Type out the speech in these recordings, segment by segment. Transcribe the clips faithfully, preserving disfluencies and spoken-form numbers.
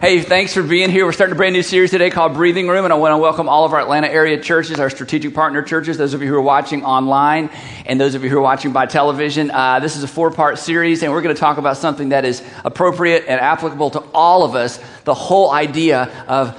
Hey, thanks for being here. We're starting a brand new series today called Breathing Room, and I want to welcome all of our Atlanta area churches, our strategic partner churches, those of you who are watching online, and those of you who are watching by television. Uh, this is a four-part series, and we're going to talk about something that is appropriate and applicable to all of us, the whole idea of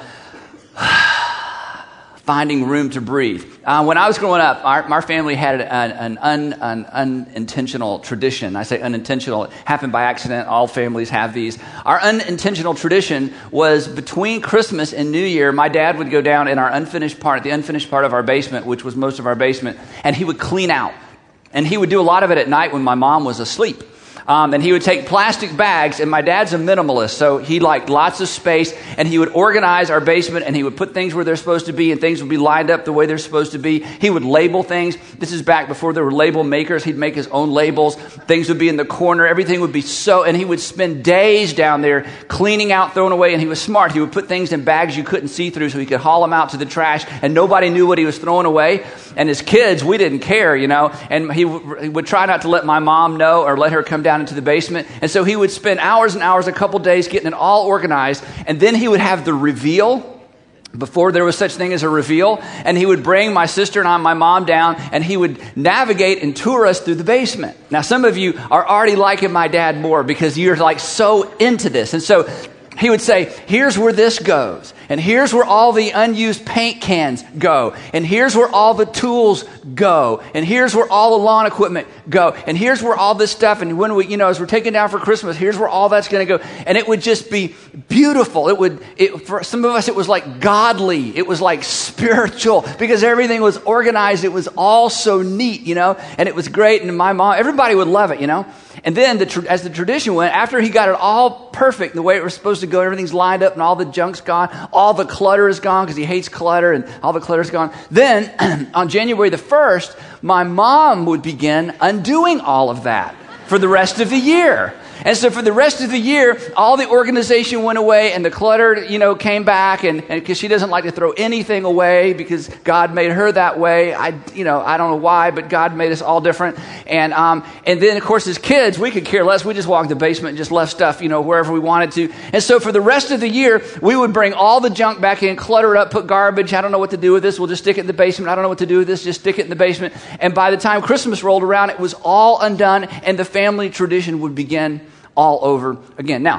finding room to breathe. Uh, when I was growing up, our, our family had an, an, un, an unintentional tradition. I say unintentional. It happened by accident. All families have these. Our unintentional tradition was between Christmas and New Year, my dad would go down in our unfinished part, the unfinished part of our basement, which was most of our basement, and he would clean out. And he would do a lot of it at night when my mom was asleep. Um, and he would take plastic bags, and my dad's a minimalist, so he liked lots of space, and he would organize our basement, and he would put things where they're supposed to be, and things would be lined up the way they're supposed to be. He would label things. This is back before there were label makers. He'd make his own labels. Things would be in the corner. Everything would be so, and he would spend days down there cleaning out, throwing away, and he was smart. He would put things in bags you couldn't see through so he could haul them out to the trash, and nobody knew what he was throwing away. And as kids, we didn't care, you know, and he, w- he would try not to let my mom know or let her come down into the basement. And so he would spend hours and hours, a couple days getting it all organized. And then he would have the reveal before there was such thing as a reveal. And he would bring my sister and I, my mom down, and he would navigate and tour us through the basement. Now, some of you are already liking my dad more because you're like so into this. And so he would say, here's where this goes. And here's where all the unused paint cans go. And here's where all the tools go. And here's where all the lawn equipment go. And here's where all this stuff, and when we, you know, as we're taking down for Christmas, here's where all that's going to go. And it would just be beautiful. It would, it, for some of us, it was like godly. It was like spiritual because everything was organized. It was all so neat, you know, and it was great. And my mom, everybody would love it, you know. And then the, as the tradition went, after he got it all perfect, the way it was supposed to go, everything's lined up and all the junk's gone, all the clutter is gone because he hates clutter and all the clutter's gone. Then on January the first, my mom would begin undoing all of that for the rest of the year. And so for the rest of the year, all the organization went away and the clutter, you know, came back, and because she doesn't like to throw anything away because God made her that way. I, you know, I don't know why, but God made us all different. And um, and then, of course, as kids, we could care less. We just walked in the basement and just left stuff, you know, wherever we wanted to. And so for the rest of the year, we would bring all the junk back in, clutter it up, put garbage. I don't know what to do with this. We'll just stick it in the basement. I don't know what to do with this. Just stick it in the basement. And by the time Christmas rolled around, it was all undone, and the family tradition would begin all over again. Now,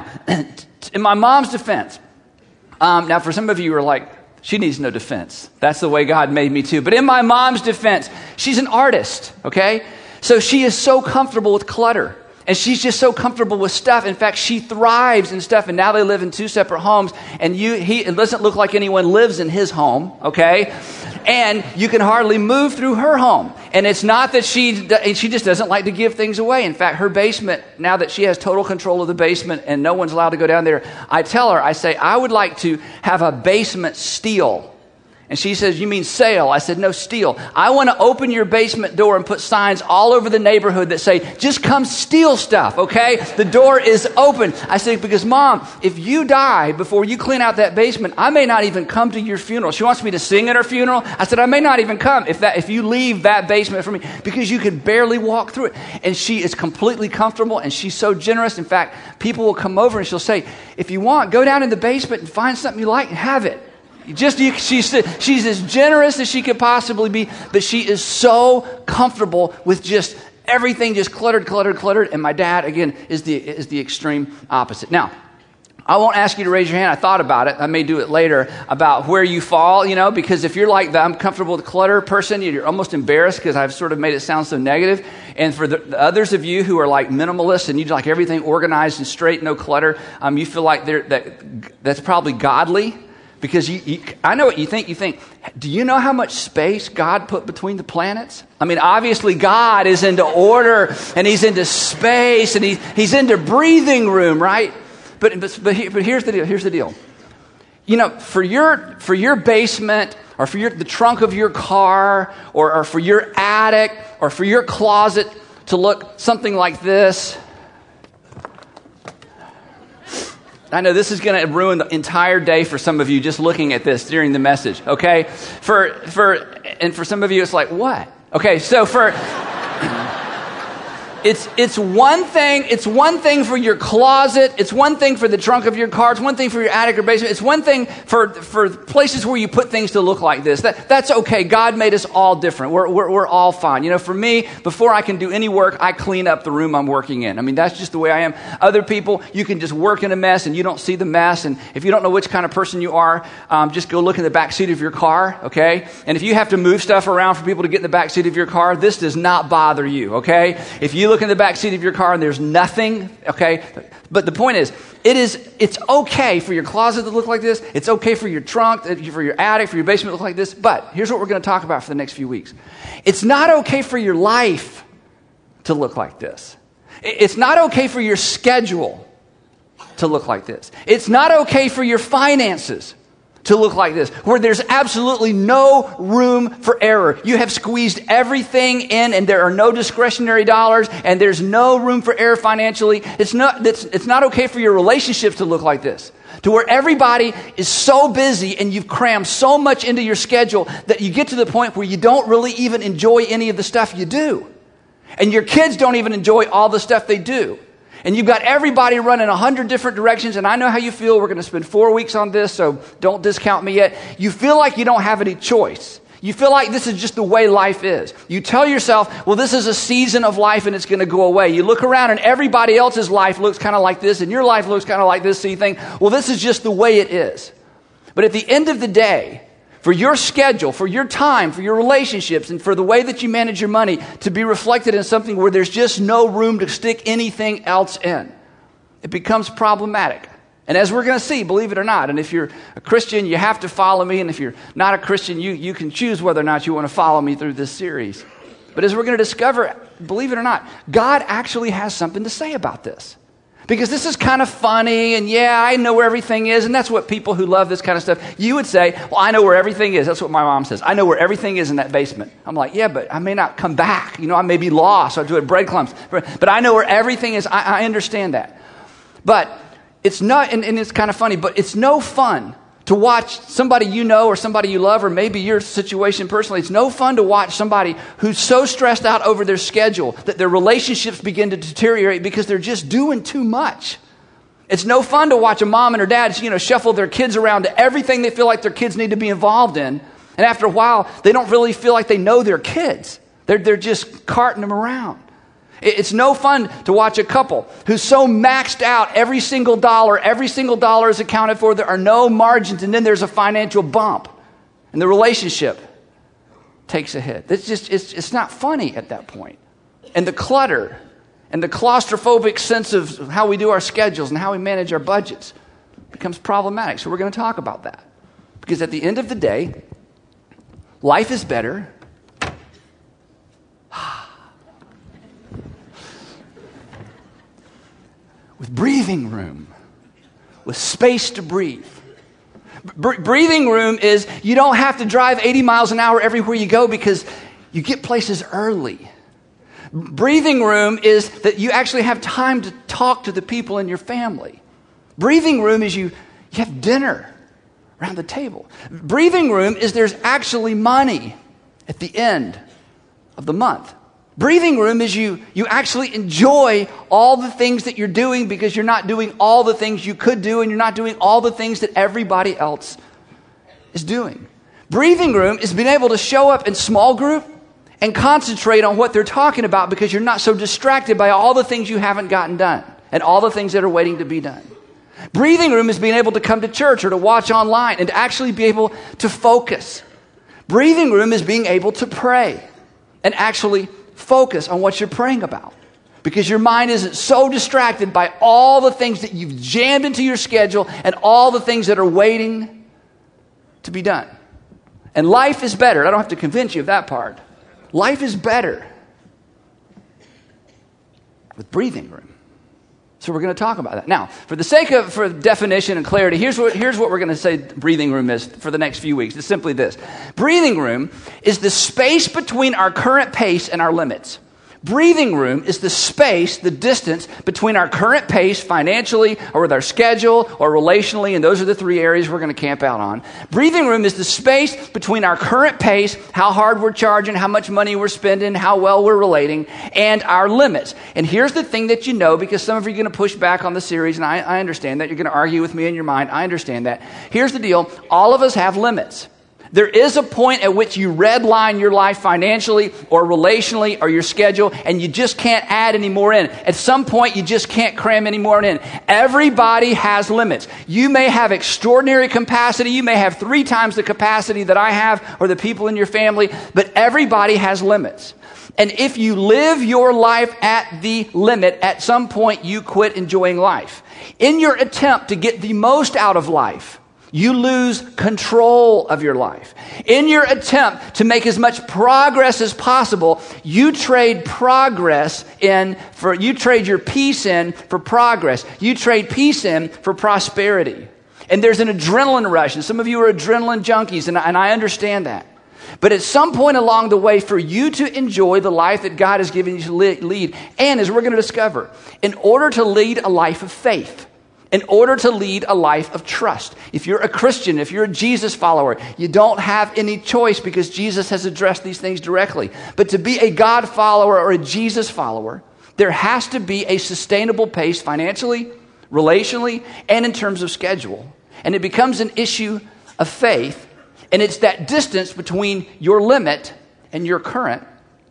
in my mom's defense, um, now for some of you who are like, she needs no defense. That's the way God made me too. But in my mom's defense, she's an artist, okay? So she is so comfortable with clutter. And she's just so comfortable with stuff. In fact, she thrives in stuff. And now they live in two separate homes. And you, he, it doesn't look like anyone lives in his home, okay? And you can hardly move through her home. And it's not that she, she just doesn't like to give things away. In fact, her basement, now that she has total control of the basement and no one's allowed to go down there, I tell her, I say, I would like to have a basement steal. And she says, you mean sale? I said, no, steal. I want to open your basement door and put signs all over the neighborhood that say, just come steal stuff, okay? The door is open. I said, because Mom, if you die before you clean out that basement, I may not even come to your funeral. She wants me to sing at her funeral. I said, I may not even come if that if you leave that basement for me because you can barely walk through it. And she is completely comfortable and she's so generous. In fact, people will come over and she'll say, if you want, go down in the basement and find something you like and have it. Just you, she's she's as generous as she could possibly be, but she is so comfortable with just everything just cluttered, cluttered, cluttered. And my dad, again, is the is the extreme opposite. Now, I won't ask you to raise your hand. I thought about it. I may do it later about where you fall, you know, because if you're like the I'm comfortable with clutter person, you're almost embarrassed because I've sort of made it sound so negative. And for the, the others of you who are like minimalists and you like everything organized and straight, no clutter, um, you feel like they're, that that's probably godly. Because you, you, I know what you think. You think, do you know how much space God put between the planets? I mean, obviously God is into order and he's into space and he, he's into breathing room, right? But but but, here, but here's the deal. Here's the deal. You know, for your for your basement or for your the trunk of your car or, or for your attic or for your closet to look something like this. I know this is going to ruin the entire day for some of you just looking at this during the message, okay? For for and for some of you, it's like, what? Okay, so for It's it's one thing, it's one thing for your closet, it's one thing for the trunk of your car, it's one thing for your attic or basement, it's one thing for, for places where you put things to look like this. That, that's okay. God made us all different. We're, we're, we're all fine. You know, for me, before I can do any work, I clean up the room I'm working in. I mean, that's just the way I am. Other people, you can just work in a mess and you don't see the mess. And if you don't know which kind of person you are, um, just go look in the back seat of your car, okay? And if you have to move stuff around for people to get in the back seat of your car, this does not bother you, okay? If you look in the back seat of your car and there's nothing, okay? But the point is, it is, it's okay for your closet to look like this. It's okay for your trunk, for your attic, for your basement to look like this. But here's what we're going to talk about for the next few weeks. It's not okay for your life to look like this. It's not okay for your schedule to look like this. It's not okay for your finances to look like this, where there's absolutely no room for error. You have squeezed everything in and there are no discretionary dollars and there's no room for error financially. It's not, it's, it's not okay for your relationships to look like this, to where everybody is so busy and you've crammed so much into your schedule that you get to the point where you don't really even enjoy any of the stuff you do. And your kids don't even enjoy all the stuff they do. And you've got everybody running a hundred different directions, and I know how you feel. We're going to spend four weeks on this, so don't discount me yet. You feel like you don't have any choice. You feel like this is just the way life is. You tell yourself, well, this is a season of life and it's going to go away. You look around and everybody else's life looks kind of like this, and your life looks kind of like this, so you think, well, this is just the way it is. But at the end of the day, for your schedule, for your time, for your relationships, and for the way that you manage your money to be reflected in something where there's just no room to stick anything else in, it becomes problematic. And as we're going to see, believe it or not, and if you're a Christian, you have to follow me, and if you're not a Christian, you, you can choose whether or not you want to follow me through this series. But as we're going to discover, believe it or not, God actually has something to say about this. Because this is kind of funny, and yeah, I know where everything is, and that's what people who love this kind of stuff, you would say, well, I know where everything is. That's what my mom says. I know where everything is in that basement. I'm like, yeah, but I may not come back. You know, I may be lost. I'll do it breadcrumbs. But I know where everything is. I, I understand that. But it's not, and, and it's kind of funny, but it's no fun to watch somebody you know or somebody you love, or maybe your situation personally. It's no fun to watch somebody who's so stressed out over their schedule that their relationships begin to deteriorate because they're just doing too much. It's no fun to watch a mom and her dad, you know, shuffle their kids around to everything they feel like their kids need to be involved in. And after a while, they don't really feel like they know their kids. They're, they're just carting them around. It's no fun to watch a couple who's so maxed out every single dollar, every single dollar is accounted for, there are no margins, and then there's a financial bump, and the relationship takes a hit. It's just, it's, it's not funny at that point. And the clutter and the claustrophobic sense of how we do our schedules and how we manage our budgets becomes problematic. So we're going to talk about that. Because at the end of the day, life is better with breathing room, with space to breathe. Br- breathing room is you don't have to drive eighty miles an hour everywhere you go because you get places early. Breathing room is that you actually have time to talk to the people in your family. Breathing room is you, you have dinner around the table. Breathing room is there's actually money at the end of the month. Breathing room is you, you actually enjoy all the things that you're doing because you're not doing all the things you could do, and you're not doing all the things that everybody else is doing. Breathing room is being able to show up in small group and concentrate on what they're talking about because you're not so distracted by all the things you haven't gotten done and all the things that are waiting to be done. Breathing room is being able to come to church or to watch online and to actually be able to focus. Breathing room is being able to pray and actually focus on what you're praying about because your mind isn't so distracted by all the things that you've jammed into your schedule and all the things that are waiting to be done. And life is better. I don't have to convince you of that part. Life is better with breathing room. So we're going to talk about that. Now, for the sake of for definition and clarity, here's what, here's what we're going to say breathing room is for the next few weeks. It's simply this. Breathing room is the space between our current pace and our limits. Breathing room is the space, the distance between our current pace financially or with our schedule or relationally, and those are the three areas we're going to camp out on. Breathing room is the space between our current pace, how hard we're charging, how much money we're spending, how well we're relating, and our limits. And here's the thing that you know, because some of you are going to push back on the series, and I, I understand that. You're going to argue with me in your mind. I understand that. Here's the deal. All of us have limits. There is a point at which you redline your life financially or relationally or your schedule, and you just can't add any more in. At some point, you just can't cram any more in. Everybody has limits. You may have extraordinary capacity. You may have three times the capacity that I have or the people in your family, but everybody has limits. And if you live your life at the limit, at some point you quit enjoying life. In your attempt to get the most out of life, you lose control of your life. In your attempt to make as much progress as possible, you trade progress in for, you trade your peace in for progress. You trade peace in for prosperity. And there's an adrenaline rush. And some of you are adrenaline junkies, and, and I understand that. But at some point along the way, for you to enjoy the life that God has given you to lead, and as we're going to discover, in order to lead a life of faith, in order to lead a life of trust. If you're a Christian, if you're a Jesus follower, you don't have any choice because Jesus has addressed these things directly. But to be a God follower or a Jesus follower, there has to be a sustainable pace financially, relationally, and in terms of schedule. And it becomes an issue of faith, and it's that distance between your limit and your current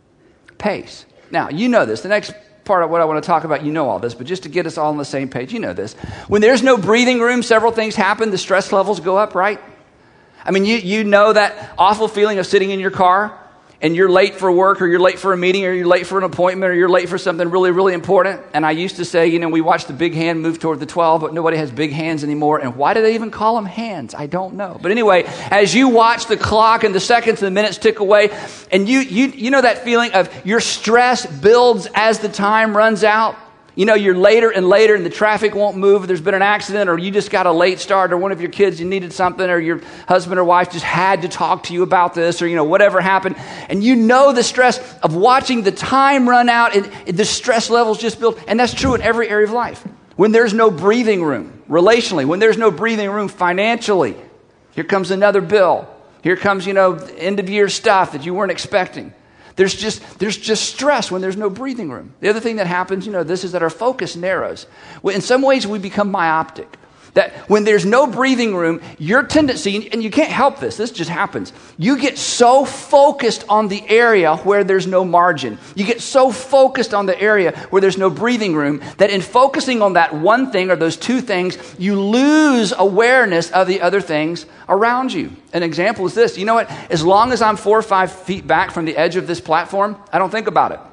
pace. Now, you know this. The next part of what I want to talk about, you know all this, but just to get us all on the same page, you know this. When there's no breathing room, several things happen. The stress levels go up, right? I mean, you, you know that awful feeling of sitting in your car and you're late for work or you're late for a meeting or you're late for an appointment or you're late for something really, really important. And I used to say, you know, we watch the big hand move toward the twelve, but nobody has big hands anymore. And why do they even call them hands? I don't know. But anyway, as you watch the clock and the seconds and the minutes tick away, and you you you know that feeling of your stress builds as the time runs out. You know, you're later and later and the traffic won't move. There's been an accident or you just got a late start or one of your kids, you needed something or your husband or wife just had to talk to you about this or, you know, whatever happened. And you know the stress of watching the time run out and the stress levels just build. And that's true in every area of life. When there's no breathing room relationally, when there's no breathing room financially, here comes another bill. Here comes, you know, end of year stuff that you weren't expecting. There's just there's just stress when there's no breathing room. The other thing that happens, you know, this is that our focus narrows. Well, in some ways, we become myopic. That when there's no breathing room, your tendency, and you can't help this, this just happens. You get so focused on the area where there's no margin. You get so focused on the area where there's no breathing room that in focusing on that one thing or those two things, you lose awareness of the other things around you. An example is this. You know what? As long as I'm four or five feet back from the edge of this platform, I don't think about it.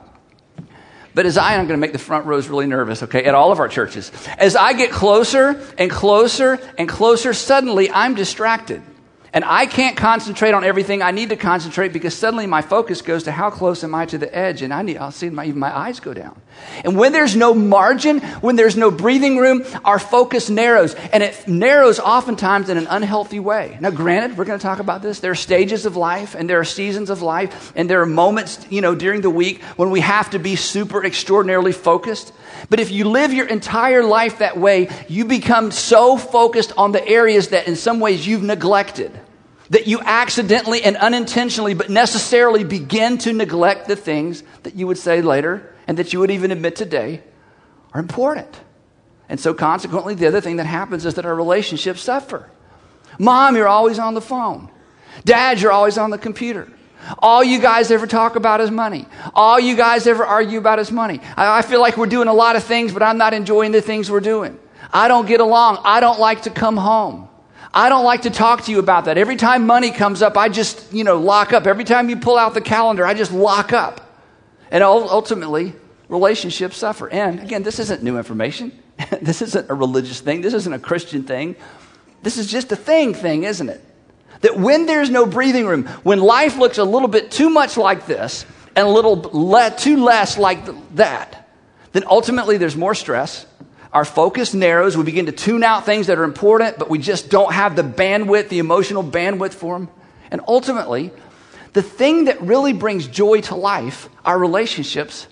But as I, I'm going to make the front rows really nervous, okay, at all of our churches. As I get closer and closer and closer, suddenly I'm distracted. And I can't concentrate on everything I need to concentrate because suddenly my focus goes to how close am I to the edge, and I need, I'll see my, even my eyes go down. And when there's no margin, when there's no breathing room, our focus narrows, and it narrows oftentimes in an unhealthy way. Now, granted, we're going to talk about this. There are stages of life, and there are seasons of life, and there are moments, you know, during the week when we have to be super extraordinarily focused. But if you live your entire life that way, you become so focused on the areas that in some ways you've neglected, that you accidentally and unintentionally but necessarily begin to neglect the things that you would say later and that you would even admit today are important. And so consequently, the other thing that happens is that our relationships suffer. Mom, you're always on the phone. Dad, you're always on the computer. All you guys ever talk about is money. All you guys ever argue about is money. I, I feel like we're doing a lot of things, but I'm not enjoying the things we're doing. I don't get along. I don't like to come home. I don't like to talk to you about that. Every time money comes up, I just, you know, lock up. Every time you pull out the calendar, I just lock up. And ultimately, relationships suffer. And again, this isn't new information. This isn't a religious thing. This isn't a Christian thing. This is just a thing thing, isn't it? That when there's no breathing room, when life looks a little bit too much like this and a little le- too less like that, then ultimately there's more stress. Our focus narrows. We begin to tune out things that are important, but we just don't have the bandwidth, the emotional bandwidth for them. And ultimately, the thing that really brings joy to life, our relationships,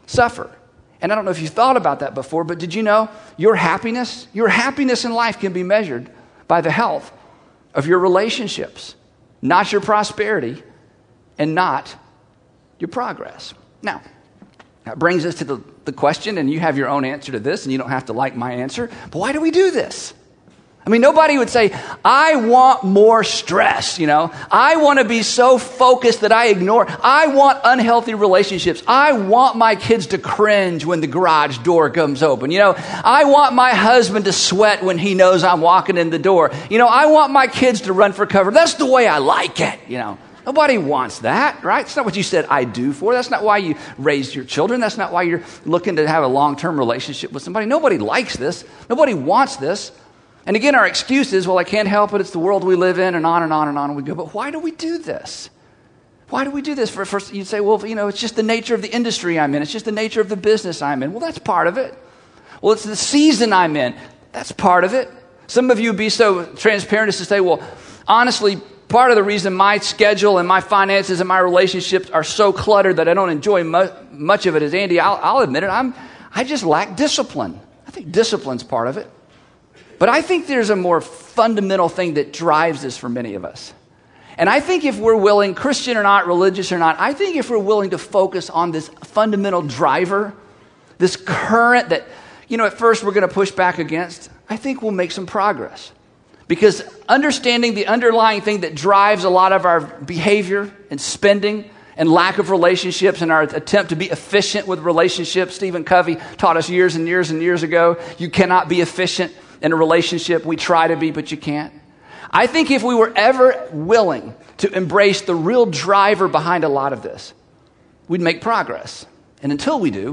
suffer. And I don't know if you thought about that before, but did you know your happiness, your happiness in life can be measured by the health of your relationships, not your prosperity and not your progress. Now, that brings us to the, the question, and you have your own answer to this, and you don't have to like my answer, but why do we do this? I mean, nobody would say, I want more stress, you know. I want to be so focused that I ignore. I want unhealthy relationships. I want my kids to cringe when the garage door comes open. You know, I want my husband to sweat when he knows I'm walking in the door. You know, I want my kids to run for cover. That's the way I like it, you know. Nobody wants that, right? That's not what you said I do for. That's not why you raised your children. That's not why you're looking to have a long-term relationship with somebody. Nobody likes this. Nobody wants this. And again, our excuse is, well, I can't help it. It's the world we live in, and on and on and on we go. But why do we do this? Why do we do this? For first, you'd say, well, you know, it's just the nature of the industry I'm in. It's just the nature of the business I'm in. Well, that's part of it. Well, it's the season I'm in. That's part of it. Some of you would be so transparent as to say, well, honestly, part of the reason my schedule and my finances and my relationships are so cluttered that I don't enjoy mu- much of it is, Andy, I'll, I'll admit it, I'm, I just lack discipline. I think discipline's part of it. But I think there's a more fundamental thing that drives this for many of us. And I think if we're willing, Christian or not, religious or not, I think if we're willing to focus on this fundamental driver, this current that, you know, at first we're going to push back against, I think we'll make some progress. Because understanding the underlying thing that drives a lot of our behavior and spending and lack of relationships and our attempt to be efficient with relationships. Stephen Covey taught us years and years and years ago, you cannot be efficient in a relationship. We try to be, but you can't. I think if we were ever willing to embrace the real driver behind a lot of this, we'd make progress. And until we do,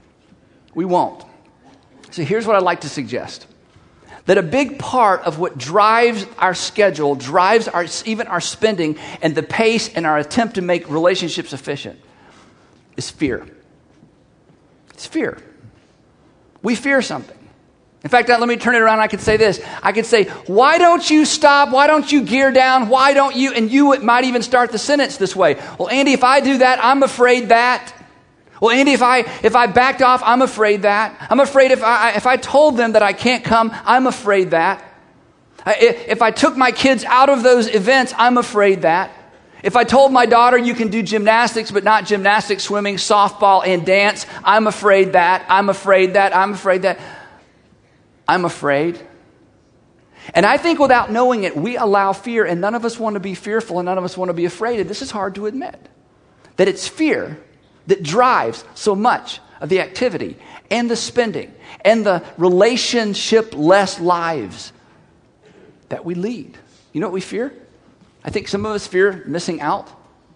we won't. So here's what I'd like to suggest. That a big part of what drives our schedule, drives our, even our spending and the pace and our attempt to make relationships efficient is fear. It's fear. We fear something. In fact, let me turn it around. I could say this. I could say, why don't you stop? Why don't you gear down? Why don't you? And you might even start the sentence this way. Well, Andy, if I do that, I'm afraid that. Well, Andy, if I if I backed off, I'm afraid that. I'm afraid if I if I told them that I can't come, I'm afraid that. If I took my kids out of those events, I'm afraid that. If I told my daughter you can do gymnastics, but not gymnastics, swimming, softball, and dance, I'm afraid that. I'm afraid that. I'm afraid that. I'm afraid. And I think without knowing it, we allow fear, and none of us want to be fearful, and none of us want to be afraid. And this is hard to admit, that it's fear that drives so much of the activity and the spending and the relationship-less lives that we lead. You know what we fear? I think some of us fear missing out.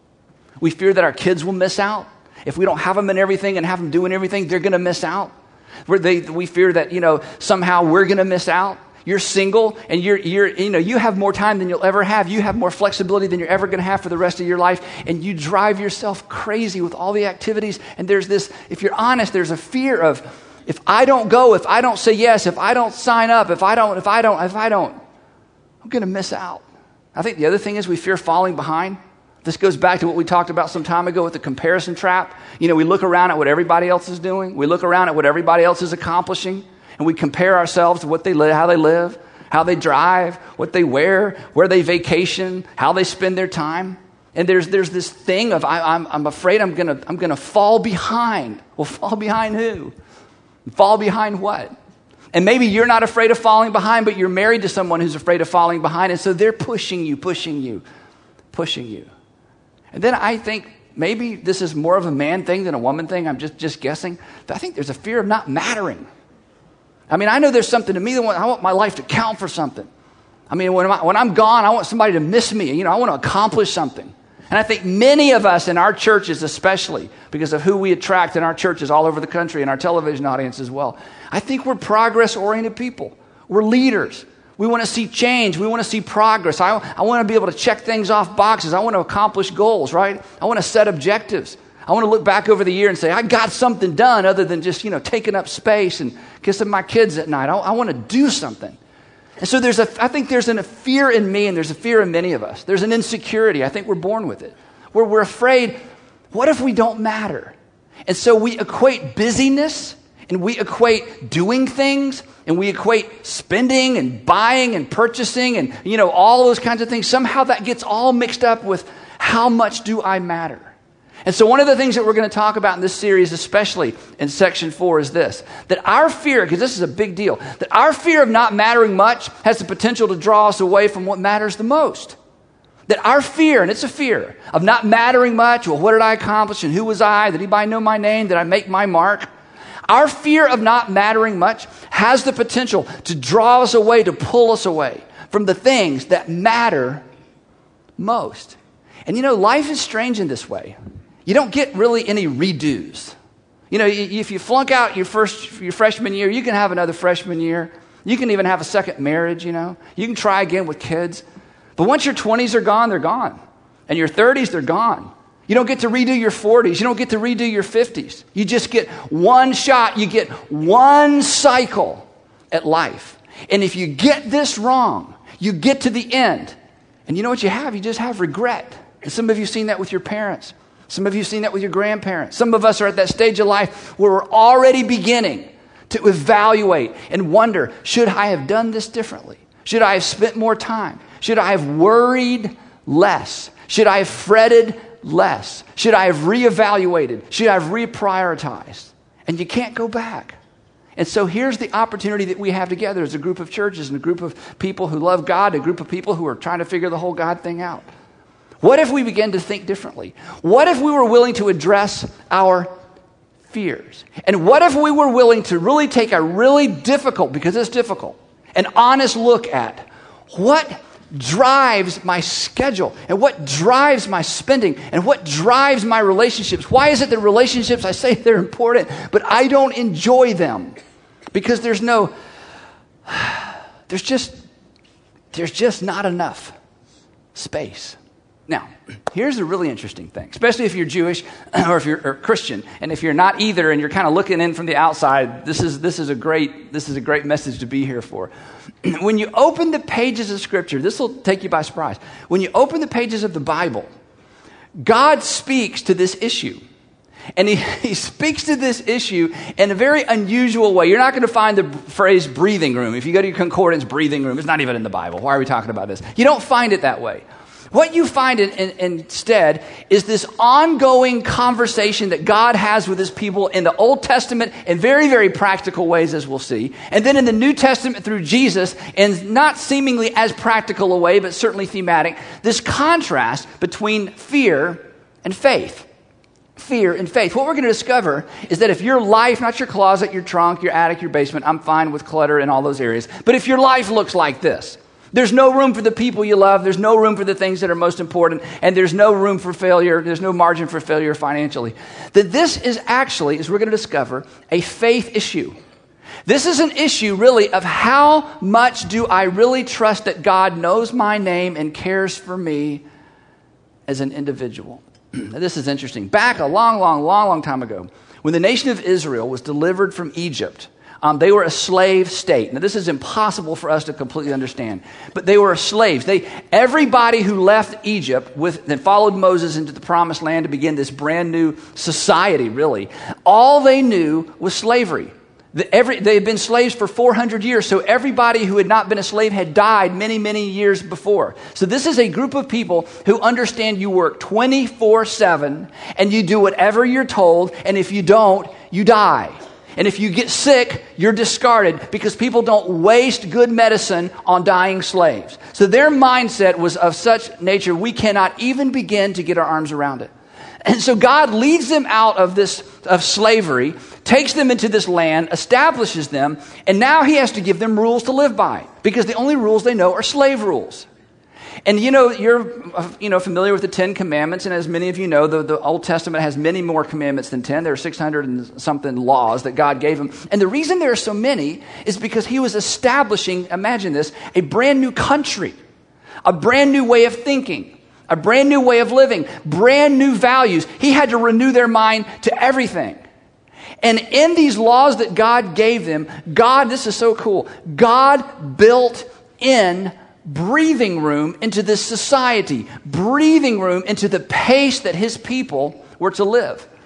We fear that our kids will miss out. If we don't have them in everything and have them doing everything, they're going to miss out. Where they, we fear that, you know, somehow we're going to miss out. You're single and you're, you're, you know, you have more time than you'll ever have. You have more flexibility than you're ever going to have for the rest of your life. And you drive yourself crazy with all the activities. And there's this, if you're honest, there's a fear of, if I don't go, if I don't say yes, if I don't sign up, if I don't, if I don't, if I don't, I'm going to miss out. I think the other thing is we fear falling behind. This goes back to what we talked about some time ago with the comparison trap. You know, we look around at what everybody else is doing. We look around at what everybody else is accomplishing. And we compare ourselves to what they live, how they live, how they drive, what they wear, where they vacation, how they spend their time. And there's there's this thing of I, I'm I'm afraid I'm gonna I'm gonna fall behind. Well, fall behind who? Fall behind what? And maybe you're not afraid of falling behind, but you're married to someone who's afraid of falling behind, and so they're pushing you, pushing you, pushing you. And then I think maybe this is more of a man thing than a woman thing. I'm just just guessing. But I think there's a fear of not mattering. I mean, I know there's something to me that I want my life to count for something. I mean, when, I, when I'm gone, I want somebody to miss me. You know, I want to accomplish something. And I think many of us in our churches, especially because of who we attract in our churches all over the country and our television audience as well, I think we're progress-oriented people. We're leaders. We want to see change. We want to see progress. I, I want to be able to check things off boxes. I want to accomplish goals, right? I want to set objectives. I want to look back over the year and say, I got something done other than just, you know, taking up space and kissing my kids at night. I, I want to do something. And so there's a, I think there's an, a fear in me and there's a fear in many of us. There's an insecurity. I think we're born with it. Where we're afraid, what if we don't matter? And so we equate busyness, and we equate doing things, and we equate spending and buying and purchasing and, you know, all those kinds of things. Somehow that gets all mixed up with how much do I matter? And so one of the things that we're going to talk about in this series, especially in section four, is this, that our fear, because this is a big deal, that our fear of not mattering much has the potential to draw us away from what matters the most. That our fear, and it's a fear, of not mattering much, well, what did I accomplish and who was I? Did anybody know my name? Did I make my mark? Our fear of not mattering much has the potential to draw us away, to pull us away from the things that matter most. And you know, life is strange in this way. You don't get really any redos. You know, if you flunk out your first, your freshman year, you can have another freshman year. You can even have a second marriage, you know. You can try again with kids. But once your twenties are gone, they're gone. And your thirties, they're gone. You don't get to redo your forties. You don't get to redo your fifties. You just get one shot. You get one cycle at life. And if you get this wrong, you get to the end. And you know what you have? You just have regret. And some of you have seen that with your parents. Some of you have seen that with your grandparents. Some of us are at that stage of life where we're already beginning to evaluate and wonder, should I have done this differently? Should I have spent more time? Should I have worried less? Should I have fretted less? Should I have reevaluated? Should I have reprioritized? And you can't go back. And so here's the opportunity that we have together as a group of churches and a group of people who love God, a group of people who are trying to figure the whole God thing out. What if we began to think differently? What if we were willing to address our fears? And what if we were willing to really take a really difficult, because it's difficult, an honest look at what drives my schedule and what drives my spending and what drives my relationships? Why is it that relationships, I say they're important, but I don't enjoy them? Because there's no, there's just, there's just not enough space. Now, here's a really interesting thing, especially if you're Jewish or if you're or Christian, and if you're not either and you're kind of looking in from the outside, this is this is a great this is a great message to be here for. When you open the pages of Scripture, this will take you by surprise. When you open the pages of the Bible, God speaks to this issue. And he, he speaks to this issue in a very unusual way. You're not going to find the phrase breathing room. If you go to your concordance, breathing room, it's not even in the Bible. Why are we talking about this? You don't find it that way. What you find in, in, instead is this ongoing conversation that God has with his people in the Old Testament in very, very practical ways, as we'll see. And then in the New Testament through Jesus, in not seemingly as practical a way, but certainly thematic, this contrast between fear and faith. Fear and faith. What we're going to discover is that if your life, not your closet, your trunk, your attic, your basement, I'm fine with clutter in all those areas, but if your life looks like this, there's no room for the people you love. There's no room for the things that are most important. And there's no room for failure. There's no margin for failure financially. That this is actually, as we're going to discover, a faith issue. This is an issue really of how much do I really trust that God knows my name and cares for me as an individual. This is interesting. Back a long, long, long, long time ago, when the nation of Israel was delivered from Egypt, Um, they were a slave state. Now, this is impossible for us to completely understand, but they were slaves. They, everybody who left Egypt with, and followed Moses into the promised land to begin this brand new society, really, all they knew was slavery. The, every, they had been slaves for four hundred years, so everybody who had not been a slave had died many, many years before. So this is a group of people who understand you work twenty-four seven, and you do whatever you're told, and if you don't, you die. And if you get sick, you're discarded because people don't waste good medicine on dying slaves. So their mindset was of such nature, we cannot even begin to get our arms around it. And so God leads them out of this, of slavery, takes them into this land, establishes them, and now he has to give them rules to live by because the only rules they know are slave rules. And you know, you're you know familiar with the Ten Commandments, and as many of you know, the, the Old Testament has many more commandments than ten. There are six hundred and something laws that God gave him. And the reason there are so many is because he was establishing, imagine this, a brand new country, a brand new way of thinking, a brand new way of living, brand new values. He had to renew their mind to everything. And in these laws that God gave them, God, this is so cool, God built in breathing room into this society, breathing room into the pace that his people were to live.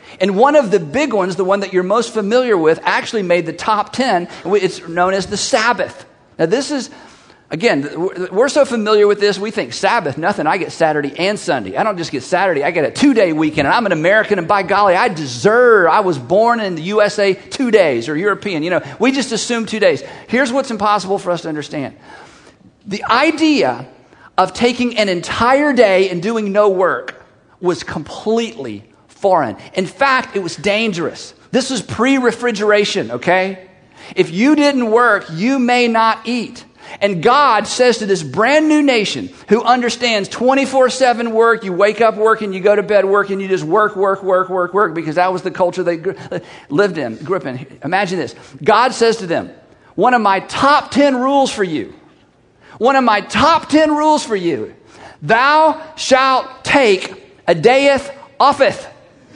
And one of the big ones, the one that you're most familiar with, actually made the top ten. It's known as the Sabbath. Now this is, again, we're so familiar with this, we think Sabbath, nothing. I get Saturday and Sunday. I don't just get Saturday, I get a two-day weekend. And I'm an American, and by golly, I deserve, I was born in the U S A two days, or European. You know, we just assume two days. Here's what's impossible for us to understand. The idea of taking an entire day and doing no work was completely foreign. In fact, it was dangerous. This was pre-refrigeration, okay? If you didn't work, you may not eat. And God says to this brand new nation who understands twenty-four seven work, you wake up working, you go to bed working, you just work, work, work, work, work, because that was the culture they lived in, grew up in. Imagine this. God says to them, one of my top ten rules for you, one of my top ten rules for you, thou shalt take a dayeth offeth.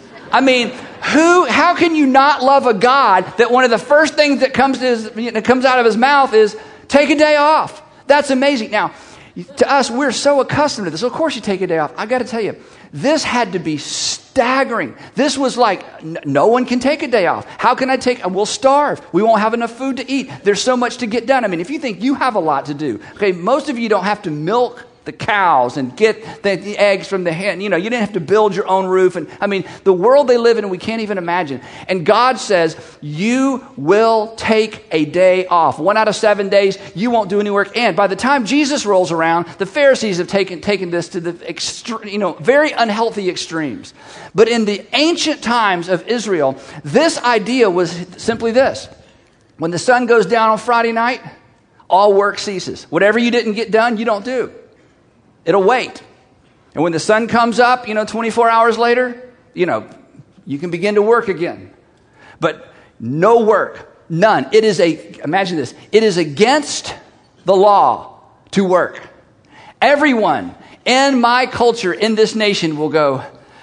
I mean, who? How can you not love a God that one of the first things that comes to his, that comes out of his mouth is take a day off? That's amazing. Now, to us, we're so accustomed to this. Of course, you take a day off. I got to tell you, this had to be staggering. This was like, n- no one can take a day off. How can I take? We'll starve. We won't have enough food to eat. There's so much to get done. I mean, if you think you have a lot to do, okay, most of you don't have to milk the cows and get the, the eggs from the hen. You know, you didn't have to build your own roof. And I mean, the world they live in, we can't even imagine. And God says, you will take a day off. One out of seven days, you won't do any work. And by the time Jesus rolls around, the Pharisees have taken, taken this to the extre- you know, very unhealthy extremes. But in the ancient times of Israel, this idea was simply this. When the sun goes down on Friday night, all work ceases. Whatever you didn't get done, you don't do. It'll wait. And when the sun comes up, you know, twenty-four hours later, you know, you can begin to work again. But no work, none. It is a, imagine this, it is against the law to work. Everyone in my culture, in this nation will go,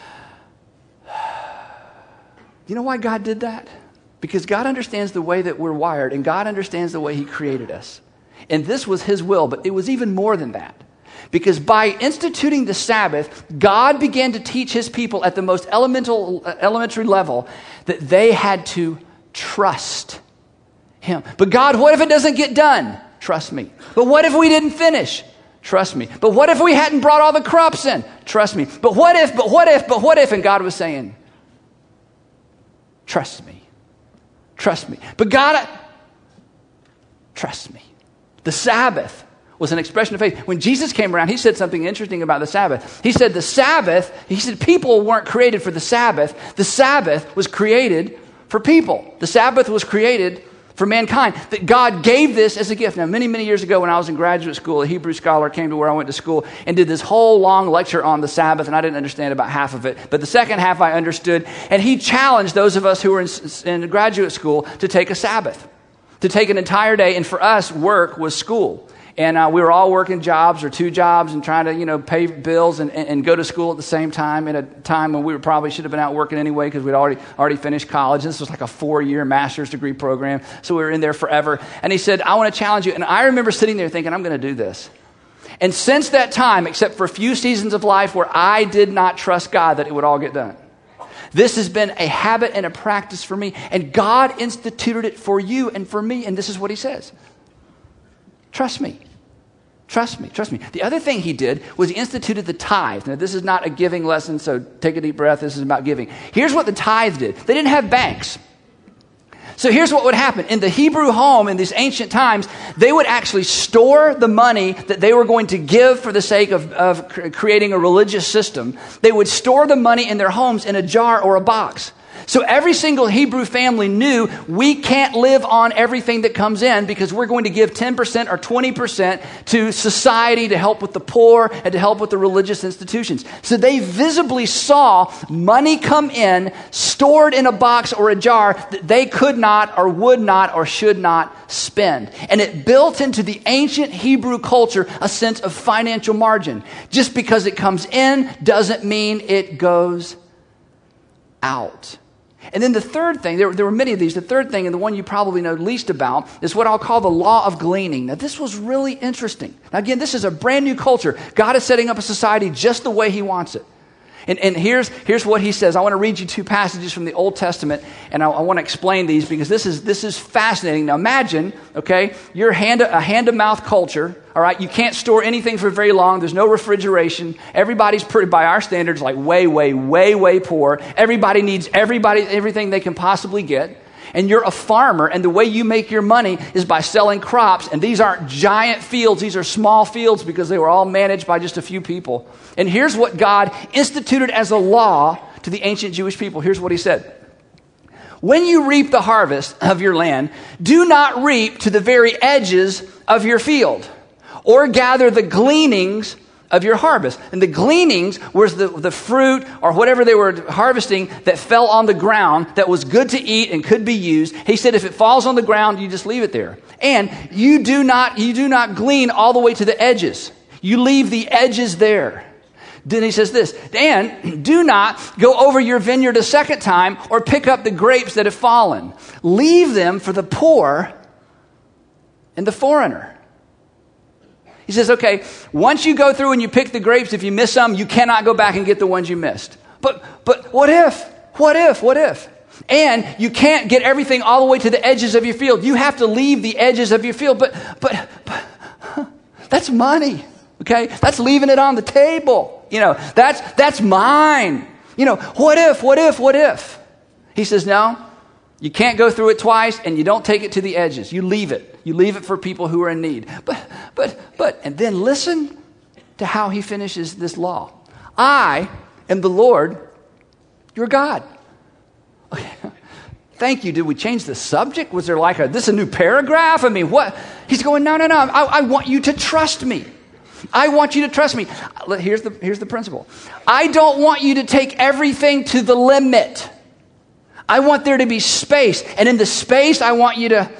you know why God did that? Because God understands the way that we're wired, and God understands the way He created us. And this was His will, but it was even more than that. Because by instituting the Sabbath, God began to teach His people at the most elemental, elementary level that they had to trust Him. But God, what if it doesn't get done? Trust me. But what if we didn't finish? Trust me. But what if we hadn't brought all the crops in? Trust me. But what if, but what if, but what if? And God was saying, trust me. Trust me. But God, I, trust me. The Sabbath was an expression of faith. When Jesus came around, He said something interesting about the Sabbath. He said the Sabbath, He said people weren't created for the Sabbath. The Sabbath was created for people. The Sabbath was created for mankind. That God gave this as a gift. Now, many, many years ago when I was in graduate school, a Hebrew scholar came to where I went to school and did this whole long lecture on the Sabbath, and I didn't understand about half of it. But the second half I understood, and he challenged those of us who were in, in graduate school to take a Sabbath, to take an entire day. And for us, work was school. And uh, we were all working jobs or two jobs and trying to, you know, pay bills and, and, and go to school at the same time at a time when we were probably should have been out working anyway because we'd already already finished college. This was like a four-year master's degree program. So we were in there forever. And he said, I want to challenge you. And I remember sitting there thinking, I'm going to do this. And since that time, except for a few seasons of life where I did not trust God that it would all get done, this has been a habit and a practice for me. And God instituted it for you and for me. And this is what He says. Trust me. Trust me. Trust me. The other thing He did was He instituted the tithe. Now, this is not a giving lesson, so take a deep breath. This is about giving. Here's what the tithe did. They didn't have banks. So here's what would happen. In the Hebrew home in these ancient times, they would actually store the money that they were going to give for the sake of, of creating a religious system. They would store the money in their homes in a jar or a box. So every single Hebrew family knew we can't live on everything that comes in because we're going to give ten percent or twenty percent to society to help with the poor and to help with the religious institutions. So they visibly saw money come in, stored in a box or a jar that they could not or would not or should not spend. And it built into the ancient Hebrew culture a sense of financial margin. Just because it comes in doesn't mean it goes out. And then the third thing, there, there were many of these, the third thing, and the one you probably know least about, is what I'll call the law of gleaning. Now, this was really interesting. Now, again, this is a brand new culture. God is setting up a society just the way He wants it. And, and here's, here's what he says. I want to read you two passages from the Old Testament, and I, I want to explain these because this is, this is fascinating. Now imagine, okay, you're hand, a hand-to-mouth culture, all right? You can't store anything for very long. There's no refrigeration. Everybody's pretty, by our standards, like way, way, way, way poor. Everybody needs everybody, everything they can possibly get. And you're a farmer, and the way you make your money is by selling crops. And these aren't giant fields. These are small fields because they were all managed by just a few people. And here's what God instituted as a law to the ancient Jewish people. Here's what he said. When you reap the harvest of your land, do not reap to the very edges of your field, or gather the gleanings of your harvest. And the gleanings was the, the fruit or whatever they were harvesting that fell on the ground that was good to eat and could be used. He said if it falls on the ground, you just leave it there. And you do not, you do not glean all the way to the edges. You leave the edges there. Then he says this, and do not go over your vineyard a second time or pick up the grapes that have fallen. Leave them for the poor and the foreigner. He says, okay, once you go through and you pick the grapes, if you miss some, you cannot go back and get the ones you missed. But but what if? What if? What if? And you can't get everything all the way to the edges of your field. You have to leave the edges of your field. But but, but that's money, okay? That's leaving it on the table. You know, that's that's mine. You know, what if? What if? What if? He says, no. You can't go through it twice, and you don't take it to the edges. You leave it. You leave it for people who are in need. But, but, but, and then listen to how he finishes this law. I am the Lord, your God. Okay. Thank you. Did we change the subject? Was there like a, this a new paragraph? I mean, what? He's going, no, no, no. I, I want you to trust me. I want you to trust me. Here's the, here's the principle. I don't want you to take everything to the limit. I want there to be space. And in the space, I want you to,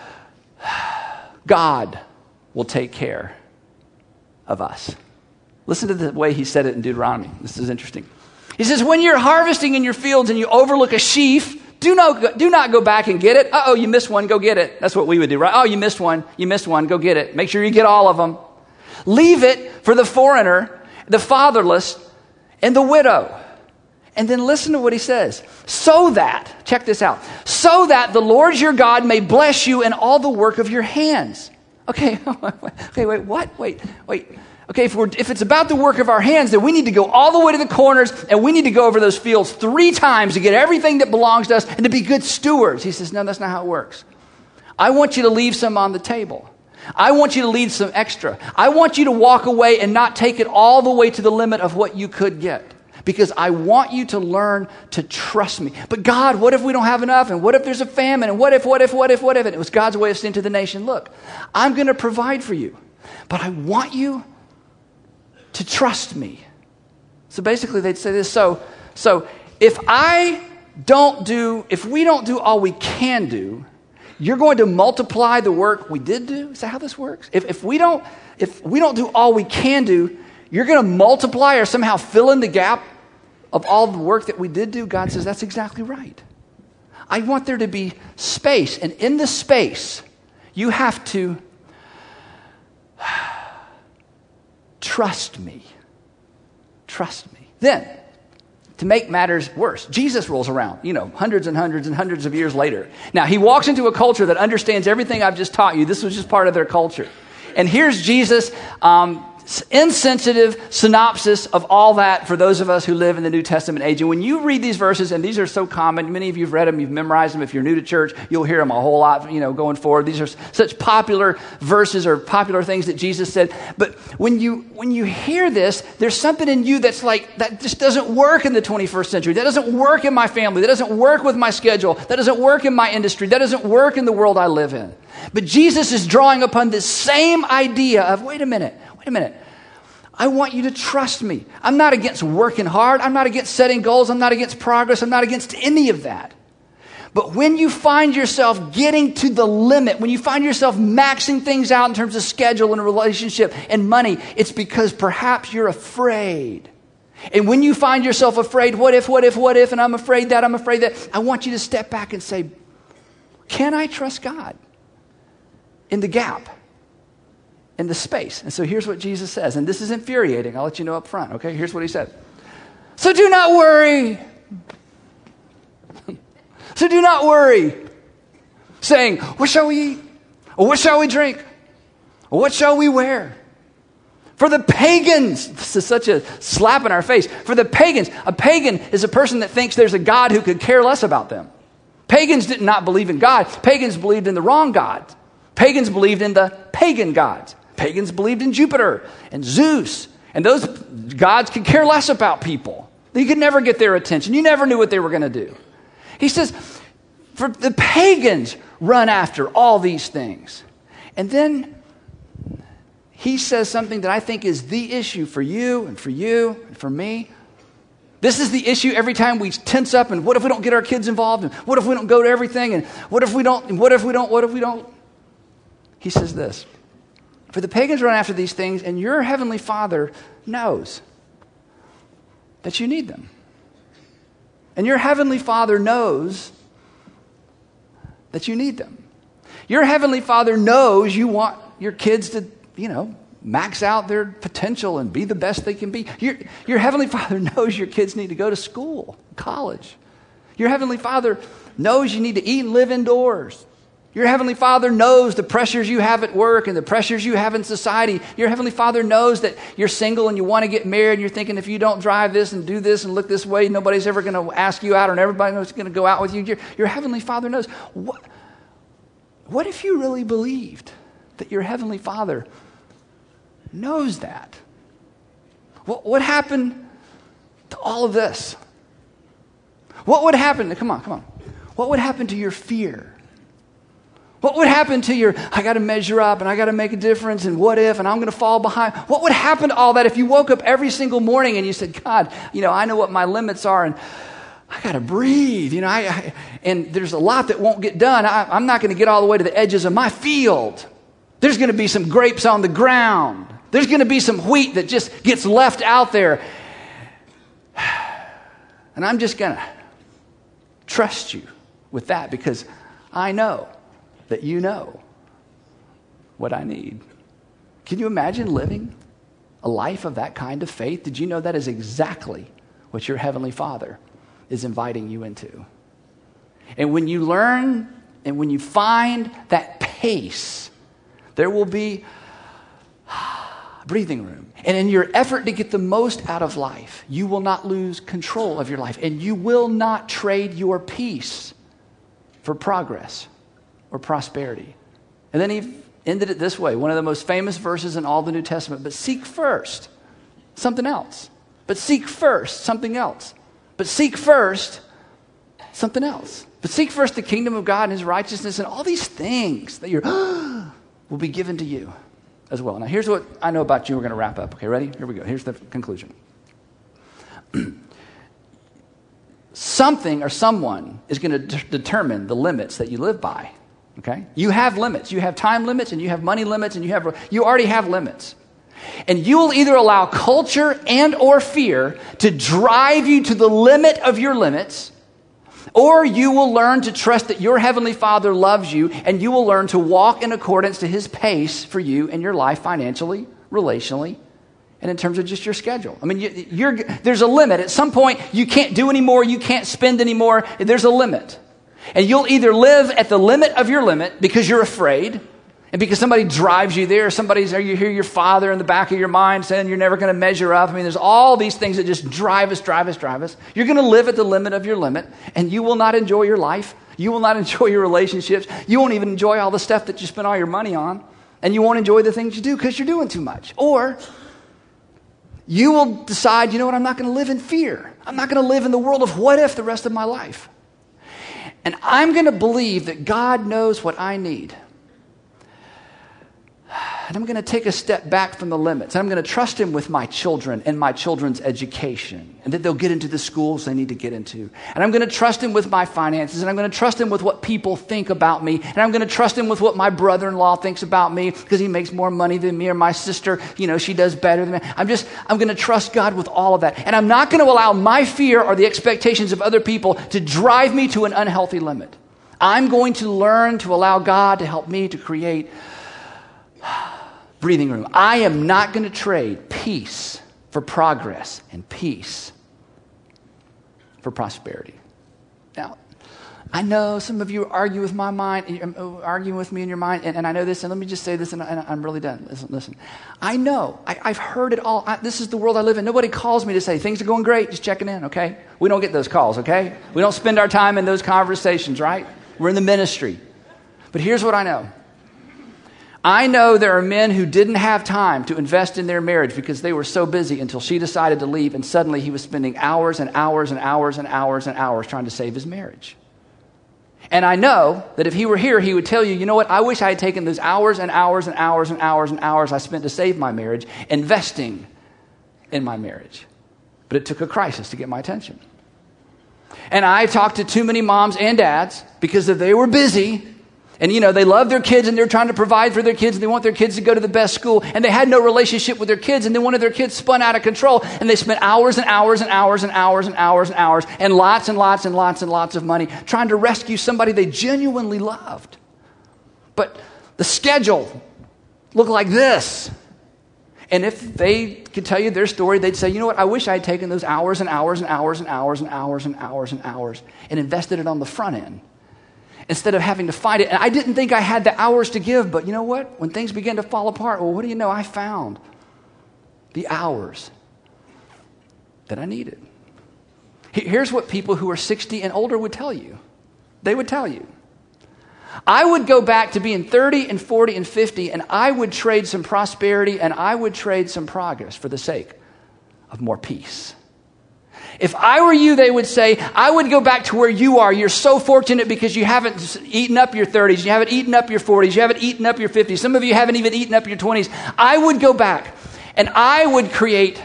God will take care of us. Listen to the way he said it in Deuteronomy. This is interesting. He says, when you're harvesting in your fields and you overlook a sheaf, do not, do not go back and get it. Uh-oh, you missed one, go get it. That's what we would do, right? Oh, you missed one, you missed one, go get it. Make sure you get all of them. Leave it for the foreigner, the fatherless, and the widow. And then listen to what he says. So that, check this out, so that the Lord your God may bless you in all the work of your hands. Okay, okay, wait, what? Wait, wait. Okay, if we're if it's about the work of our hands, then we need to go all the way to the corners, and we need to go over those fields three times to get everything that belongs to us and to be good stewards. He says, no, that's not how it works. I want you to leave some on the table. I want you to leave some extra. I want you to walk away and not take it all the way to the limit of what you could get. Because I want you to learn to trust me. But God, what if we don't have enough? And what if there's a famine? And what if, what if, what if, what if? And it was God's way of saying to the nation, look, I'm going to provide for you. But I want you to trust me. So basically they'd say this. So, so if I don't do, if we don't do all we can do, you're going to multiply the work we did do? Is that how this works? If, if we don't, if we don't do all we can do, you're going to multiply or somehow fill in the gap of all the work that we did do? God says, that's exactly right. I want there to be space. And in the space, you have to trust me. Trust me. Then, to make matters worse, Jesus rolls around, you know, hundreds and hundreds and hundreds of years later. Now, he walks into a culture that understands everything I've just taught you. This was just part of their culture. And here's Jesus, um, insensitive synopsis of all that for those of us who live in the New Testament age. And when you read these verses, and these are so common, many of you have read them, you've memorized them. If you're new to church, you'll hear them a whole lot, you know, going forward. These are such popular verses or popular things that Jesus said. But when you when you hear this, there's something in you that's like, that just doesn't work in the twenty-first century. That doesn't work in my family. That doesn't work with my schedule. That doesn't work in my industry. That doesn't work in the world I live in. But Jesus is drawing upon this same idea of, wait a minute, wait a minute. I want you to trust me. I'm not against working hard. I'm not against setting goals. I'm not against progress. I'm not against any of that. But when you find yourself getting to the limit, when you find yourself maxing things out in terms of schedule and relationship and money, it's because perhaps you're afraid. And when you find yourself afraid, what if, what if, what if, and I'm afraid that, I'm afraid that, I want you to step back and say, can I trust God in the gap? In the space. And so here's what Jesus says, and this is infuriating. I'll let you know up front, okay? Here's what he said. So do not worry. So do not worry, saying, what shall we eat? Or what shall we drink? Or what shall we wear? For the pagans, this is such a slap in our face. For the pagans, a pagan is a person that thinks there's a God who could care less about them. Pagans did not believe in God. Pagans believed in the wrong God. Pagans believed in the pagan gods. Pagans believed in Jupiter and Zeus. And those gods could care less about people. You could never get their attention. You never knew what they were going to do. He says, for the pagans run after all these things. And then he says something that I think is the issue for you and for you and for me. This is the issue every time we tense up, and what if we don't get our kids involved? And what if we don't go to everything? And what if we don't? And what if we don't? What if we don't? He says this, for the pagans run after these things, and your heavenly Father knows that you need them. And your heavenly Father knows that you need them. Your heavenly Father knows you want your kids to, you know, max out their potential and be the best they can be. Your, your heavenly Father knows your kids need to go to school, college. Your heavenly Father knows you need to eat and live indoors. Your heavenly Father knows the pressures you have at work and the pressures you have in society. Your heavenly Father knows that you're single and you want to get married and you're thinking, if you don't drive this and do this and look this way, nobody's ever going to ask you out and everybody's going to go out with you. Your, your heavenly Father knows. What, what if you really believed that your heavenly Father knows that? What, what happened to all of this? What would happen? Come on, come on. What would happen to your fear? What would happen to your, I got to measure up and I got to make a difference and what if and I'm going to fall behind? What would happen to all that if you woke up every single morning and you said, God, you know, I know what my limits are and I got to breathe. You know, I, I and there's a lot that won't get done. I, I'm not going to get all the way to the edges of my field. There's going to be some grapes on the ground. There's going to be some wheat that just gets left out there. And I'm just going to trust you with that because I know that you know what I need. Can you imagine living a life of that kind of faith? Did you know that is exactly what your heavenly Father is inviting you into? And when you learn and when you find that pace, there will be breathing room. And in your effort to get the most out of life, you will not lose control of your life. And you will not trade your peace for progress or prosperity. And then he ended it this way, one of the most famous verses in all the New Testament, but seek first something else. But seek first something else. But seek first something else. But seek first the kingdom of God and his righteousness, and all these things that you're will be given to you as well. Now here's what I know about you. We're going to wrap up. Okay, ready? Here we go. Here's the conclusion. Something or someone is going to de- determine the limits that you live by. Okay? You have limits. You have time limits and you have money limits and you have you already have limits. And you will either allow culture and or fear to drive you to the limit of your limits, or you will learn to trust that your heavenly Father loves you and you will learn to walk in accordance to his pace for you and your life financially, relationally, and in terms of just your schedule. I mean, you, you're, there's a limit. At some point, you can't do anymore. You can't spend anymore. There's a limit. And you'll either live at the limit of your limit because you're afraid and because somebody drives you there, somebody's, or you hear your father in the back of your mind saying you're never going to measure up. I mean, there's all these things that just drive us, drive us, drive us. You're going to live at the limit of your limit and you will not enjoy your life. You will not enjoy your relationships. You won't even enjoy all the stuff that you spend all your money on. And you won't enjoy the things you do because you're doing too much. Or you will decide, you know what, I'm not going to live in fear. I'm not going to live in the world of what if the rest of my life. And I'm going to believe that God knows what I need. And I'm going to take a step back from the limits. I'm going to trust him with my children and my children's education, and that they'll get into the schools they need to get into. And I'm going to trust him with my finances, and I'm going to trust him with what people think about me. And I'm going to trust him with what my brother-in-law thinks about me because he makes more money than me, or my sister, you know, she does better than me. I'm just, I'm going to trust God with all of that. And I'm not going to allow my fear or the expectations of other people to drive me to an unhealthy limit. I'm going to learn to allow God to help me to create breathing room. I am not going to trade peace for progress and peace for prosperity. Now, I know some of you argue with my mind, arguing with me in your mind, and, and I know this, and let me just say this, and, and I'm really done. Listen, listen. I know. I, I've heard it all. I, this is the world I live in. Nobody calls me to say, things are going great, just checking in, okay? We don't get those calls, okay? We don't spend our time in those conversations, right? We're in the ministry. But here's what I know. I know there are men who didn't have time to invest in their marriage because they were so busy until she decided to leave, and suddenly he was spending hours and hours and hours and hours and hours trying to save his marriage. And I know that if he were here, he would tell you, you know what, I wish I had taken those hours and hours and hours and hours and hours I spent to save my marriage, investing in my marriage. But it took a crisis to get my attention. And I talked to too many moms and dads because if they were busy, and you know, they love their kids and they're trying to provide for their kids and they want their kids to go to the best school, and they had no relationship with their kids, and then one of their kids spun out of control and they spent hours and hours and hours and hours and hours and hours and lots and lots and lots and lots of money trying to rescue somebody they genuinely loved. But the schedule looked like this. And if they could tell you their story, they'd say, you know what, I wish I had taken those hours and hours and hours and hours and hours and hours and hours and invested it on the front end, instead of having to fight it. And I didn't think I had the hours to give, but you know what? When things began to fall apart, well, what do you know? I found the hours that I needed. Here's what people who are sixty and older would tell you. They would tell you. I would go back to being thirty and forty and fifty, and I would trade some prosperity and I would trade some progress for the sake of more peace. If I were you, they would say, I would go back to where you are. You're so fortunate because you haven't eaten up your thirties. You haven't eaten up your forties. You haven't eaten up your fifties. Some of you haven't even eaten up your twenties. I would go back and I would create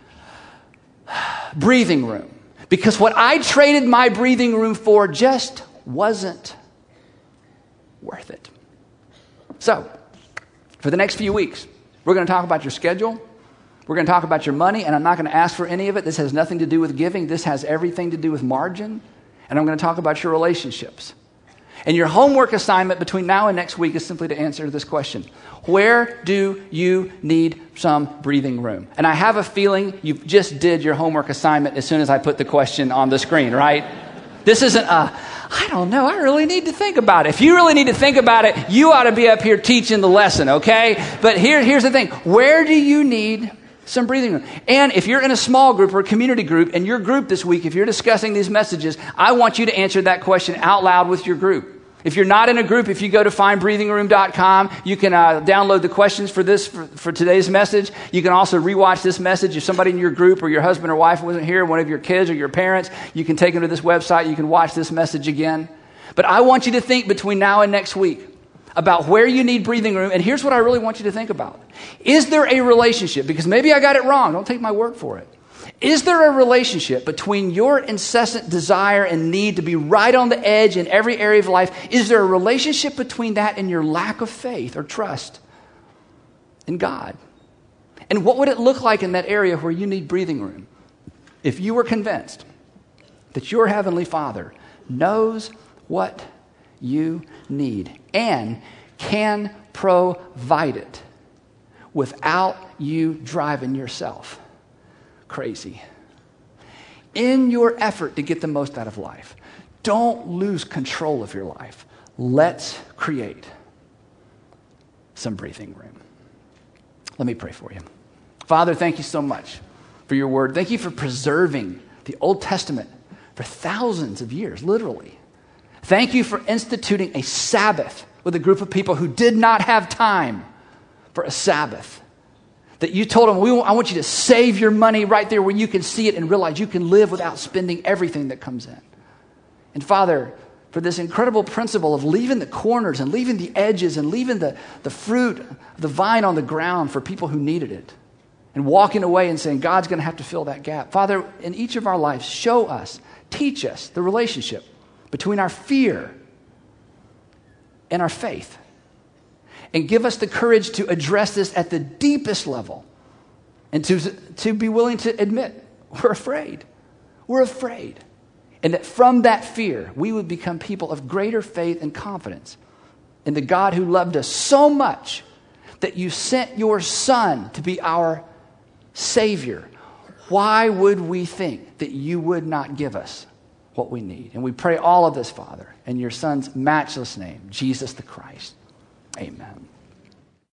breathing room, because what I traded my breathing room for just wasn't worth it. So, for the next few weeks, we're going to talk about your schedule. We're going to talk about your money, and I'm not going to ask for any of it. This has nothing to do with giving. This has everything to do with margin. And I'm going to talk about your relationships. And your homework assignment between now and next week is simply to answer this question. Where do you need some breathing room? And I have a feeling you just did your homework assignment as soon as I put the question on the screen, right? This isn't a, I don't know, I really need to think about it. If you really need to think about it, you ought to be up here teaching the lesson, okay? But here, here's the thing. Where do you need some breathing room? And if you're in a small group or a community group, and your group this week, if you're discussing these messages, I want you to answer that question out loud with your group. If you're not in a group, if you go to find breathing room dot com, you can uh, download the questions for this, for, for today's message. You can also rewatch this message. If somebody in your group or your husband or wife wasn't here, one of your kids or your parents, you can take them to this website. You can watch this message again. But I want you to think between now and next week about where you need breathing room. And here's what I really want you to think about. Is there a relationship? Because maybe I got it wrong. Don't take my word for it. Is there a relationship between your incessant desire and need to be right on the edge in every area of life? Is there a relationship between that and your lack of faith or trust in God? And what would it look like in that area where you need breathing room if you were convinced that your Heavenly Father knows what you need and can provide it without you driving yourself crazy? In your effort to get the most out of life, don't lose control of your life. Let's create some breathing room. Let me pray for you. Father, thank you so much for your word. Thank you for preserving the Old Testament for thousands of years, literally. Thank you for instituting a Sabbath with a group of people who did not have time for a Sabbath. That you told them, we want, I want you to save your money right there where you can see it and realize you can live without spending everything that comes in. And Father, for this incredible principle of leaving the corners and leaving the edges and leaving the, the fruit, the vine on the ground for people who needed it, and walking away and saying, God's going to have to fill that gap. Father, in each of our lives, show us, teach us the relationship between our fear and our faith. And give us the courage to address this at the deepest level. And to, to be willing to admit, we're afraid. We're afraid. And that from that fear, we would become people of greater faith and confidence in the God who loved us so much that you sent your Son to be our Savior. Why would we think that you would not give us what we need. And we pray all of this, Father, in your Son's matchless name, Jesus the Christ. Amen.